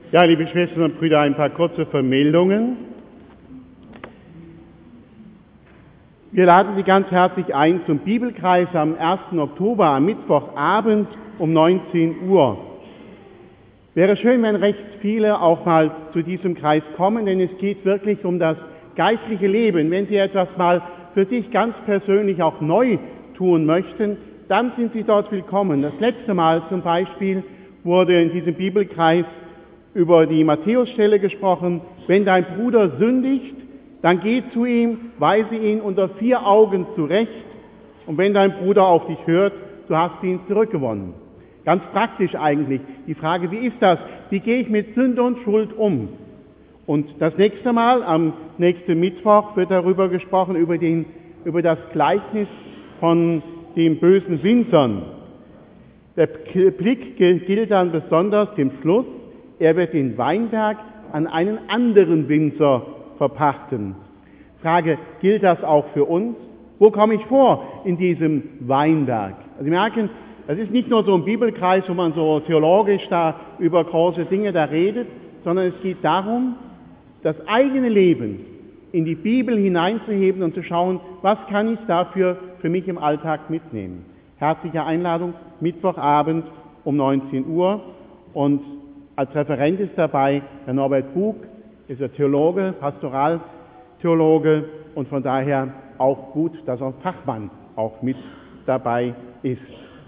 Ja, liebe Schwestern und Brüder, ein paar kurze Vermeldungen. Wir laden Sie ganz herzlich ein zum Bibelkreis am 1. Oktober, am Mittwochabend um 19 Uhr. Wäre schön, wenn recht viele auch mal zu diesem Kreis kommen, denn es geht wirklich um das geistliche Leben. Wenn Sie etwas mal für sich ganz persönlich auch neu tun möchten, dann sind Sie dort willkommen. Das letzte Mal zum Beispiel wurde in diesem Bibelkreis über die Matthäusstelle gesprochen: Wenn dein Bruder sündigt, dann geh zu ihm, weise ihn unter 4 Augen zurecht, und wenn dein Bruder auf dich hört, du hast ihn zurückgewonnen. Ganz praktisch eigentlich die Frage, wie ist das? Wie gehe ich mit Sünde und Schuld um? Und das nächste Mal, am nächsten Mittwoch, wird darüber gesprochen, über das Gleichnis von den bösen Winzern. Der Blick gilt dann besonders dem Schluss: Er wird den Weinberg an einen anderen Winzer verpachten. Frage, gilt das auch für uns? Wo komme ich vor in diesem Weinberg? Also Sie merken, das ist nicht nur so ein Bibelkreis, wo man so theologisch da über große Dinge da redet, sondern es geht darum, das eigene Leben in die Bibel hineinzuheben und zu schauen, was kann ich dafür für mich im Alltag mitnehmen. Herzliche Einladung, Mittwochabend um 19 Uhr, und als Referent ist dabei der Norbert Bug, ist er Theologe, Pastoraltheologe, und von daher auch gut, dass ein Fachmann auch mit dabei ist.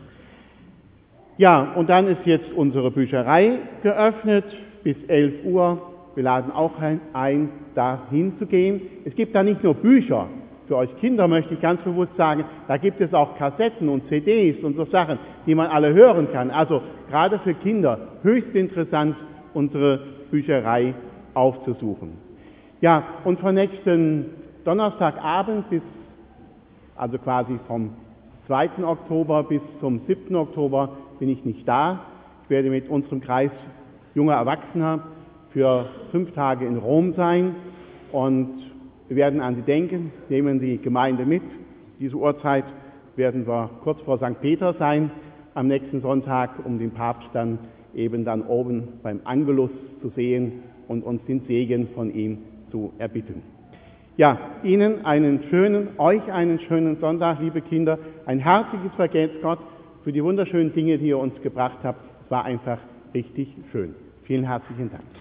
Ja, und dann ist jetzt unsere Bücherei geöffnet bis 11 Uhr. Wir laden auch ein, da hinzugehen. Es gibt da nicht nur Bücher. Für euch Kinder möchte ich ganz bewusst sagen, da gibt es auch Kassetten und CDs und so Sachen, die man alle hören kann. Also gerade für Kinder höchst interessant, unsere Bücherei aufzusuchen. Ja, und von nächsten Donnerstagabend also quasi vom 2. Oktober bis zum 7. Oktober bin ich nicht da. Ich werde mit unserem Kreis junger Erwachsener für 5 Tage in Rom sein, und wir werden an Sie denken, nehmen die Gemeinde mit. Diese Uhrzeit werden wir kurz vor St. Peter sein, am nächsten Sonntag, um den Papst dann oben beim Angelus zu sehen und uns den Segen von ihm zu erbitten. Ja, euch einen schönen Sonntag, liebe Kinder. Ein herzliches Vergelt's Gott für die wunderschönen Dinge, die ihr uns gebracht habt. Es war einfach richtig schön. Vielen herzlichen Dank.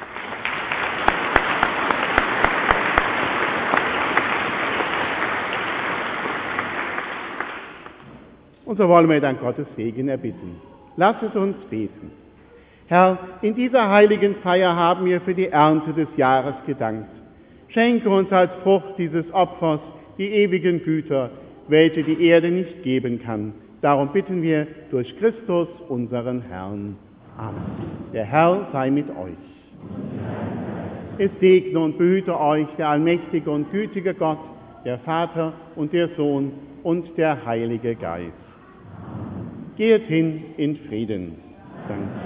Und so wollen wir dann Gottes Segen erbitten. Lasset uns beten. Herr, in dieser heiligen Feier haben wir für die Ernte des Jahres gedankt. Schenke uns als Frucht dieses Opfers die ewigen Güter, welche die Erde nicht geben kann. Darum bitten wir durch Christus, unseren Herrn. Amen. Der Herr sei mit euch. Es segne und behüte euch der allmächtige und gütige Gott, der Vater und der Sohn und der Heilige Geist. Geht hin in Frieden. Danke.